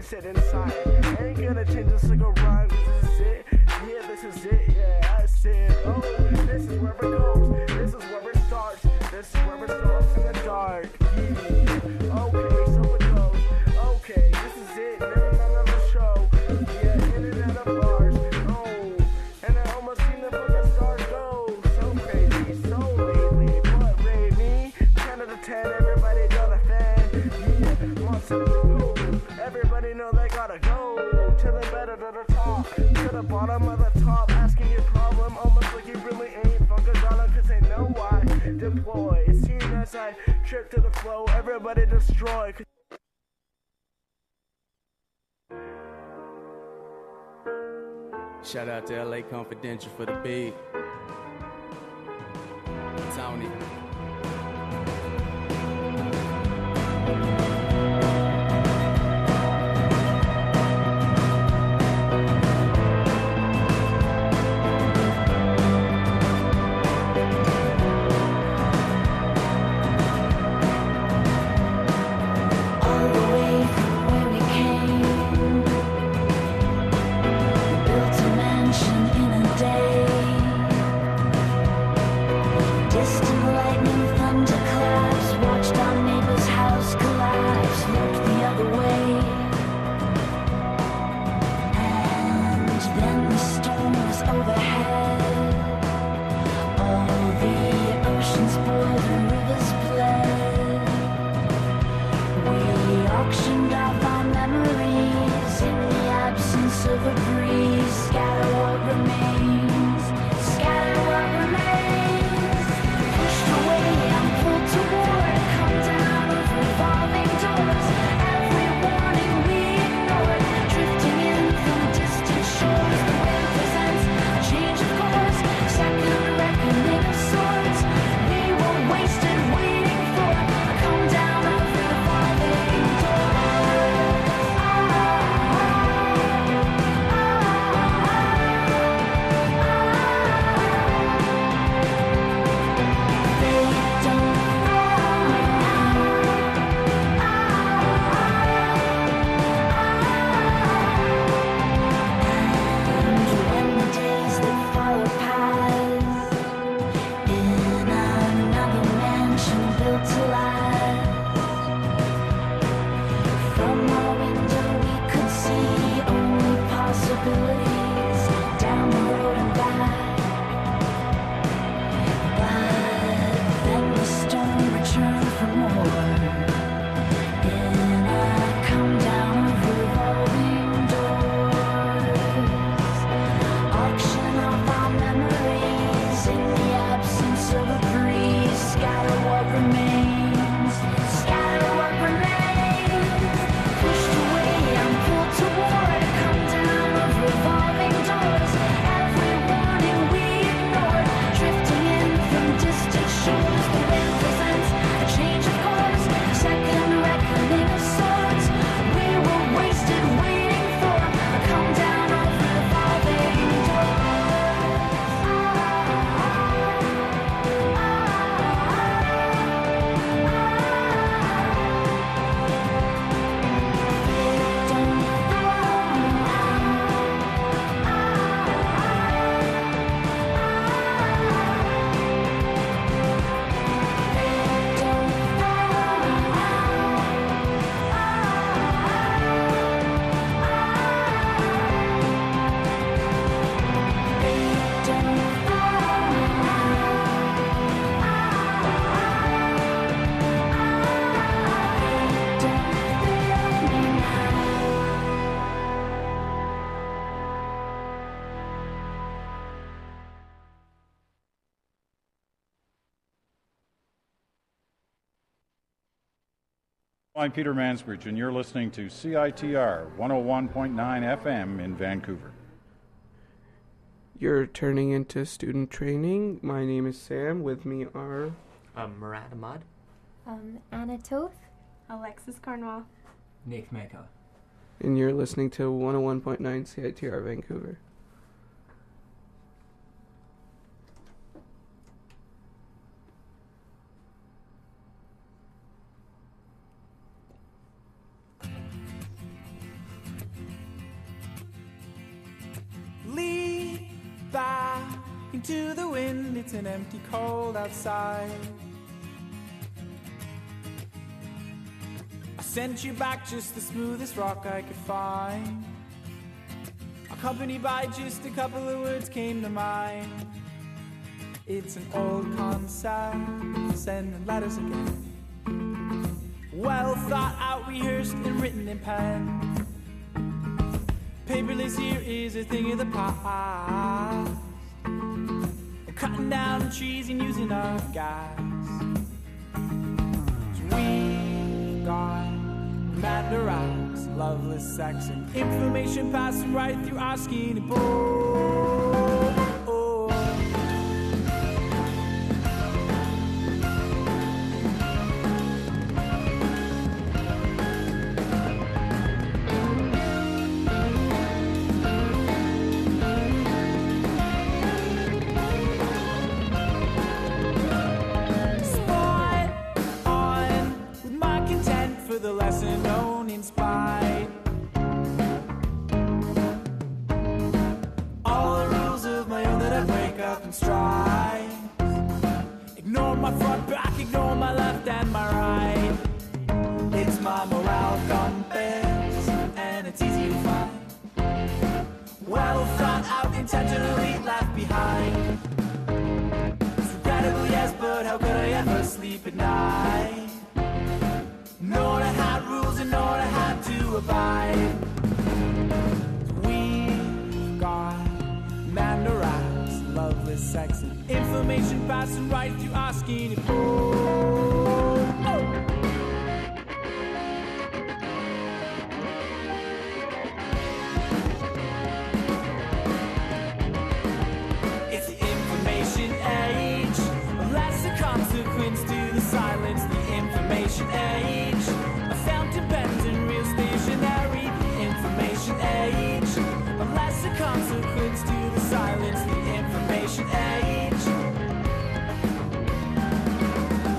sit inside. Ain't gonna change a single rhyme, cause this is it. Yeah, this is it, yeah, I said, oh, this is where it goes. This is where it starts. This is where it starts in the dark. Yeah, okay, so it goes. Okay, this is it, never another show. Yeah, in and out of bars. Oh, and I almost seen the fucking stars go. So crazy, so lately. What rate me? 10 out of 10, everybody got a fan. Yeah, monster, who? Everybody know they gotta go. To the better, to the top. To the bottom of the top. Asking your problem almost like you really ain't Funkadelic, cause they know why. Deploy. Seeing as I trip to the flow, everybody destroy. Shout out to LA Confidential for the beat. Tony. I'm Peter Mansbridge, and you're listening to CITR 101.9 FM in Vancouver. You're turning into student training. My name is Sam. With me are... Murad Ahmad. Anna Toth. Alexis Cornwall. Nick Mako. And you're listening to 101.9 CITR Vancouver. Talking to the wind, it's an empty cold outside. I sent you back just the smoothest rock I could find. Accompanied by just a couple of words came to mind. It's an old concept, sending letters again. Well thought out, rehearsed and written in pen. Paperless here is a thing of the past. Cutting down trees and using our gas. So we've got Amanda Rocks, loveless sex and information passing right through our skinny bones. The lesson known in spite. All the rules of my own that I break up in strides. Ignore my front, back, ignore my left and my right. It's my morale compass, and it's easy to find. Well thought out, intentionally left behind. It's regrettable, yes, but how could I ever sleep at night? Nor I had rules and nor I had to abide. We've got Amanda Rocks, loveless sex and information passing right through our skinny bones. It's the information age, less a consequence to the silence. The information age. Consequence to the silence, the information age.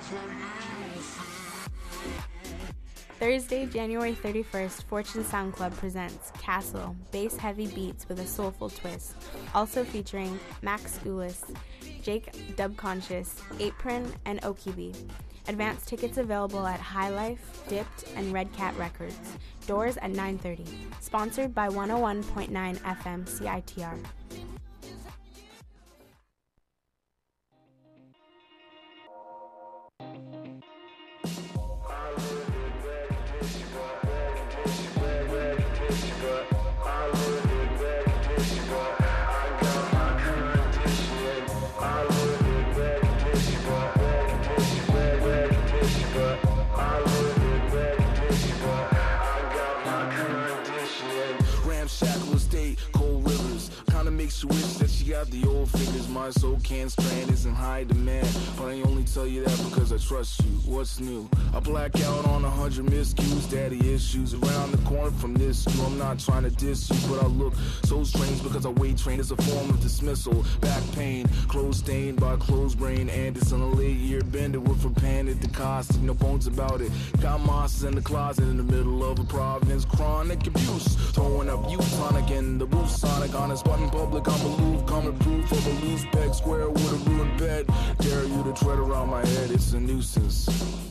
Thursday, January 31st, Fortune Sound Club presents Castle, bass-heavy beats with a soulful twist. Also featuring Max Schoolis, Jake Dubconscious, Apron, and Okibi. Advance tickets available at High Life, Dipped, and Red Cat Records. Doors at 9:30. Sponsored by 101.9 FM CITR. Ramshackle estate, cold rivers. Kinda makes you wish that she got the old figures. My soul can't strand is in high demand, but I only tell you that because I trust you. What's new? I black out on 100 miscues, daddy issues around the corner from this. I'm not trying to diss you, but I look so strange because I weight train as a form of dismissal. Back pain, clothes stained by closed brain, and it's on a late year bender with a pan at the cost. No bones about it. Got monsters in the closet in the middle of a province. Chronic abuse, throwing up tonic and the booth sonic on his button public. I'm aloof, coming proof of a loose peg square with a ruined bed. Dare you to tread around my head, it's a nuisance.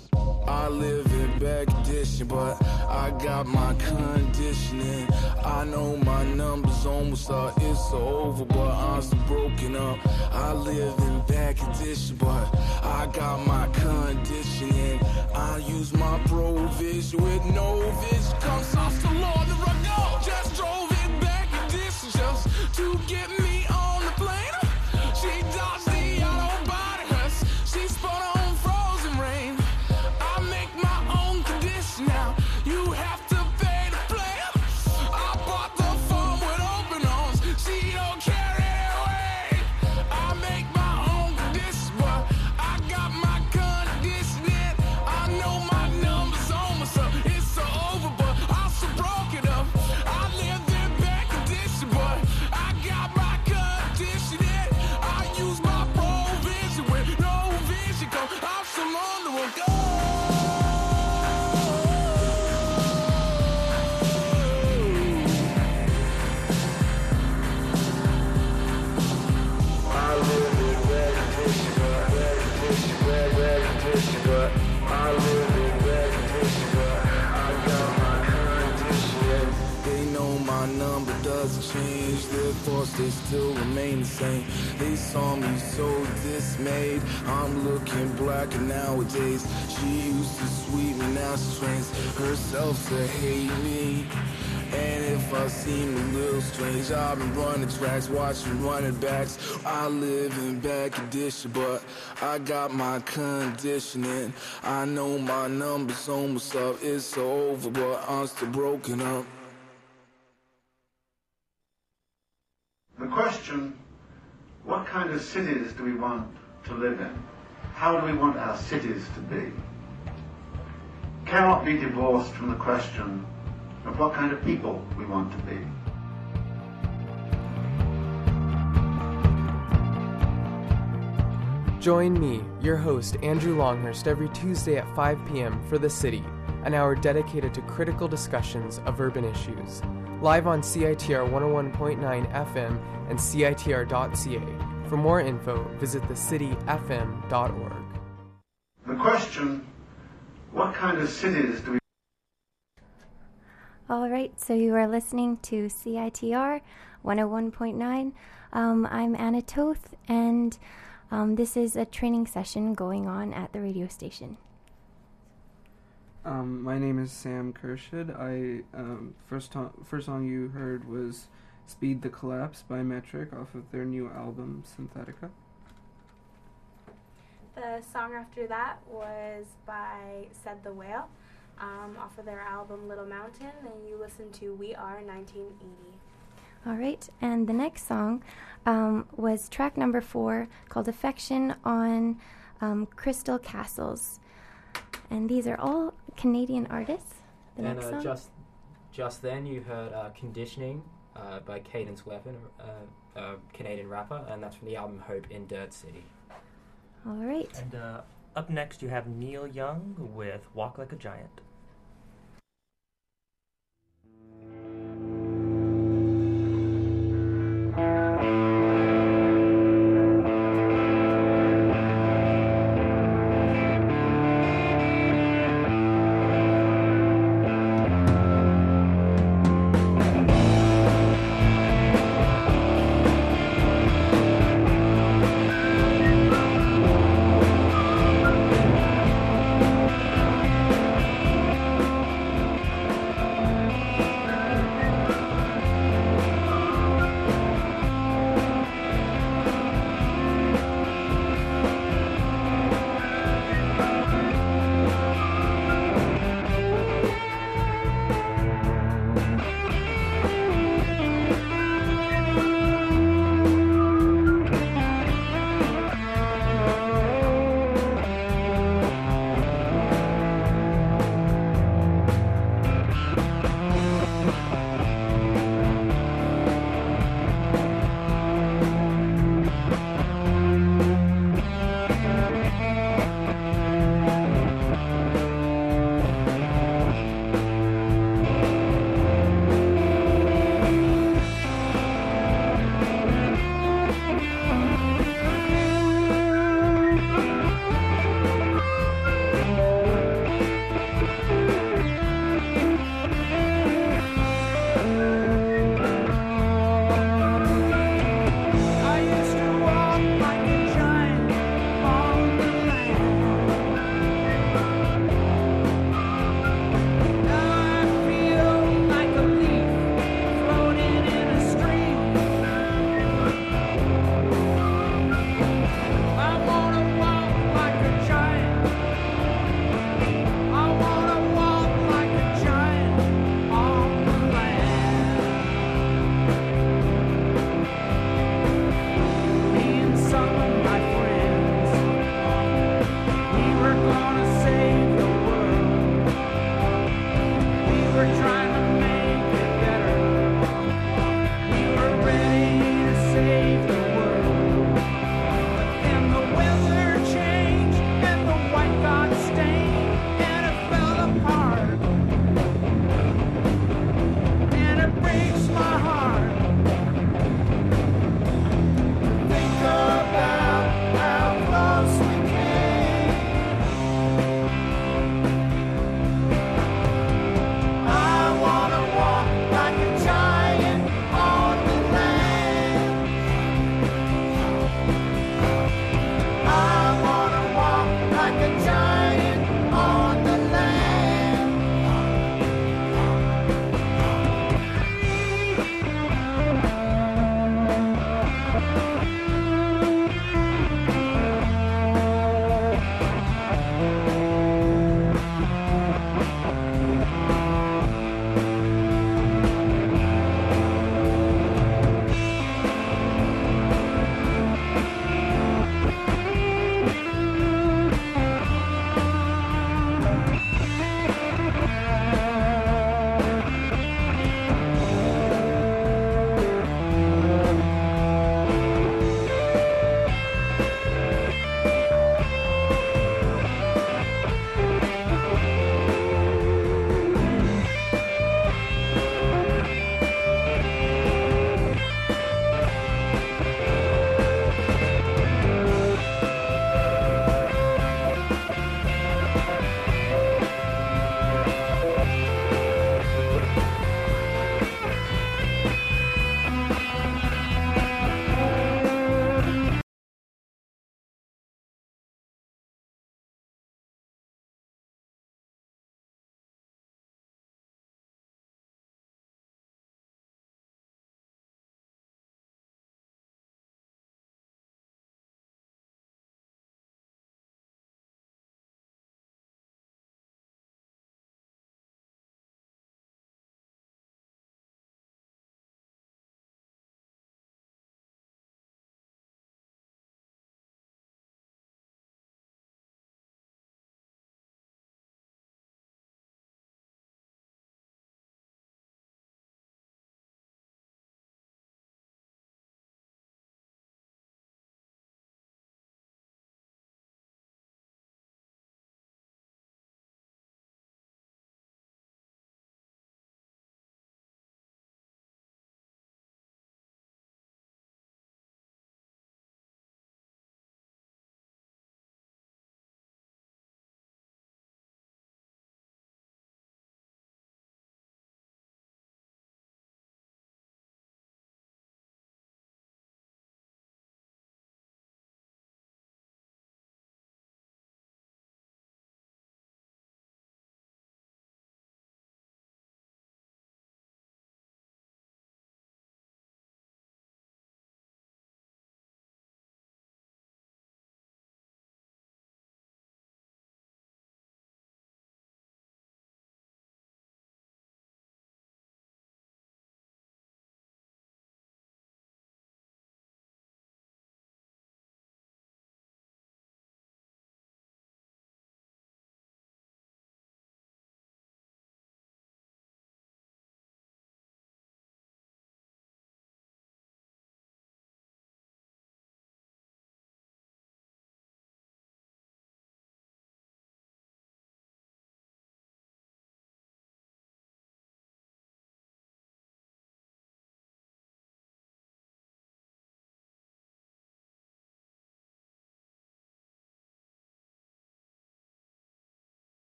I live in bad condition, but I got my conditioning. I know my numbers almost are, it's over, but I'm still broken up. I live in bad condition, but I got my conditioning. I use my provision with no vision. Comes off the Lord, the rug go. Just drove it back condition just to get me on the plane. She dodged the auto body hurts. She spun on frozen rain. I make my own condition now. You have to pay to play. I bought the phone with open arms. She don't carry it away. I make my own condition, but I got my conditioning. I know my numbers on myself. It's so over, but I'm so broken up. I live in bad condition, but I got my conditioning. I use my provision with no vision. Go, I'm some on the road. Go. They know my number doesn't change, their thoughts they still remain the same. They saw me so dismayed, I'm looking blacker nowadays. She used to sweet me, now she trains herself to hate me. And if I seem a little strange, I've been running tracks, watching running backs. I live in bad condition, but I got my conditioning. I know my numbers almost up, it's over, but I'm still broken up. The question, what kind of cities do we want to live in? How do we want our cities to be? Cannot be divorced from the question of what kind of people we want to be. Join me, your host, Andrew Longhurst, every Tuesday at 5 p.m. for The City, an hour dedicated to critical discussions of urban issues. Live on CITR 101.9 FM and CITR.ca. For more info, visit thecityfm.org. The question, what kind of cities do we... All right, so you are listening to CITR 101.9. I'm Anna Toth, and this is a training session going on at the radio station. My name is Sam Kershid. First song you heard was Speed the Collapse by Metric off of their new album, Synthetica. The song after that was by Said the Whale, off of their album Little Mountain, and you listen to We Are 1980. All right, and the next song was track number 4 called Affection on Crystal Castles. And these are all Canadian artists. The and next song. just then you heard Conditioning by Cadence Weapon, a Canadian rapper, and that's from the album Hope in Dirt City. All right. And Up next, you have Neil Young with Walk Like a Giant.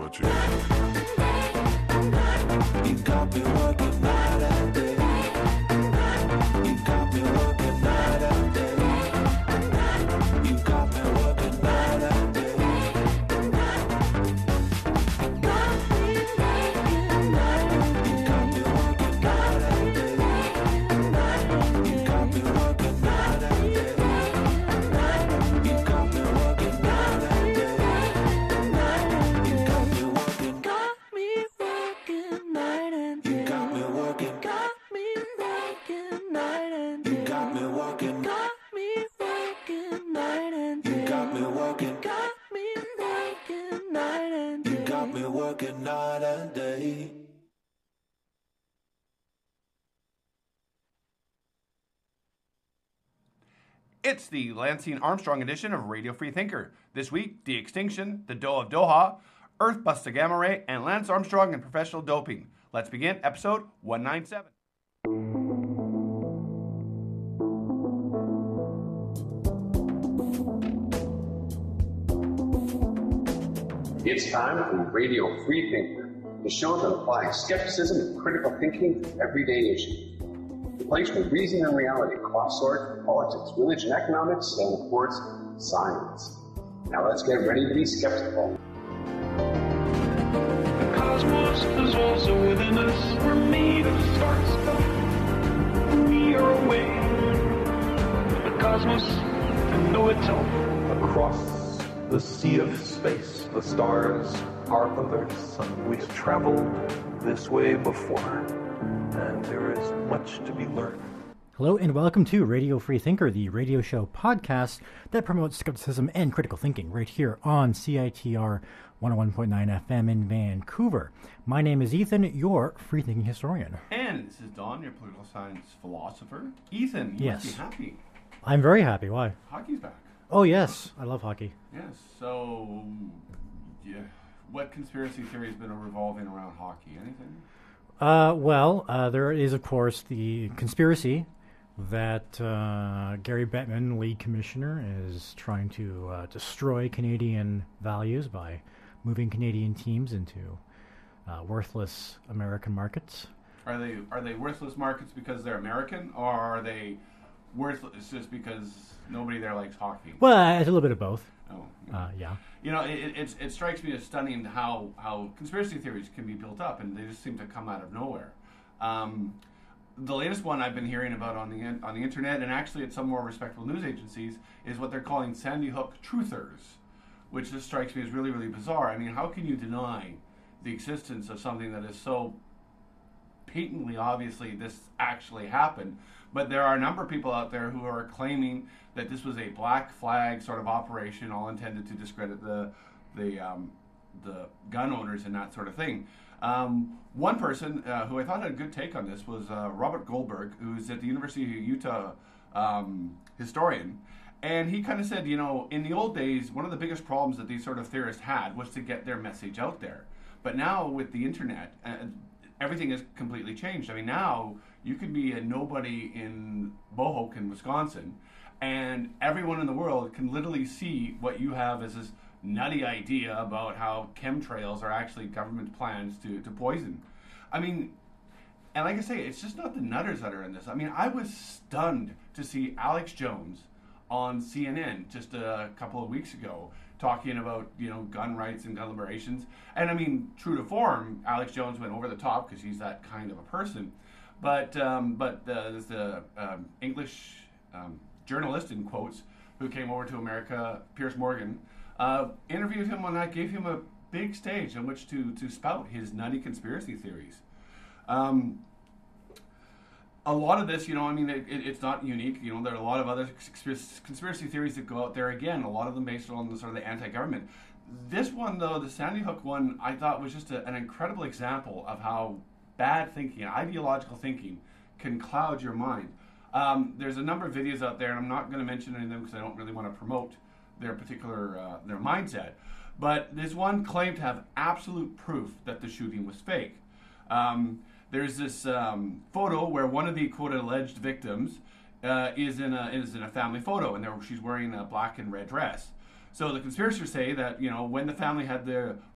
technology. You got me working night and day. You got me working night and day. You got me working night and day. Working night and day. It's the Lansing Armstrong edition of Radio Free Thinker. This week, De Extinction, The Doe of Doha, Earth busts a gamma ray, and Lance Armstrong and professional doping. Let's begin episode 197. It's time for Radio Free Thinker, the show that applies skepticism and critical thinking to everyday issues. The place where reason and reality cross swords, politics, religion, economics, and of course, science. Now let's get ready to be skeptical. The cosmos is also within us. We're made of stars. We are away. The cosmos can know itself. Across the sea of space, the stars are others. We've traveled this way before, and there is much to be learned. Hello and welcome to Radio Free Thinker, the radio show podcast that promotes skepticism and critical thinking right here on CITR 101.9 FM in Vancouver. My name is Ethan, your free thinking historian. And this is Don, your political science philosopher. Ethan, you must be happy. I'm very happy. Why? Hockey's back. Oh, yes. I love hockey. Yes. So, yeah. What conspiracy theory has been revolving around hockey? Anything? There is, of course, the conspiracy that Gary Bettman, league commissioner, is trying to destroy Canadian values by moving Canadian teams into worthless American markets. Are they worthless markets because they're American, or are they worthless just because nobody there likes hockey? Well, it's a little bit of both. Oh, yeah. You know, it strikes me as stunning how conspiracy theories can be built up, and they just seem to come out of nowhere. The latest one I've been hearing about on the internet, and actually at some more respectable news agencies, is what they're calling Sandy Hook truthers, which just strikes me as really, really bizarre. I mean, how can you deny the existence of something that is so patently, obviously, this actually happened? But there are a number of people out there who are claiming that this was a black flag sort of operation, all intended to discredit the gun owners and that sort of thing. One person who I thought had a good take on this was Robert Goldberg, who's at the University of Utah historian. And he kind of said, you know, in the old days, one of the biggest problems that these sort of theorists had was to get their message out there. But now with the internet, everything has completely changed. I mean, now you could be a nobody in Bohoke in Wisconsin, and everyone in the world can literally see what you have as this nutty idea about how chemtrails are actually government plans to poison. I mean, and like I say, it's just not the nutters that are in this. I mean, I was stunned to see Alex Jones on CNN just a couple of weeks ago talking about, you know, gun rights and gun liberations. And I mean, true to form, Alex Jones went over the top because he's that kind of a person. But there's the English journalist, in quotes, who came over to America, Piers Morgan, interviewed him on that, gave him a big stage on which to spout his nutty conspiracy theories. A lot of this, you know, I mean, it's not unique. You know, there are a lot of other conspiracy theories that go out there. Again, a lot of them based on the sort of the anti-government. This one, though, the Sandy Hook one, I thought was just an incredible example of how bad thinking, ideological thinking, can cloud your mind. There's a number of videos out there, and I'm not going to mention any of them because I don't really want to promote their particular their mindset. But this one claimed to have absolute proof that the shooting was fake. There's this photo where one of the quote alleged victims is in a family photo, and she's wearing a black and red dress. So the conspirators say that, you know, when the family had their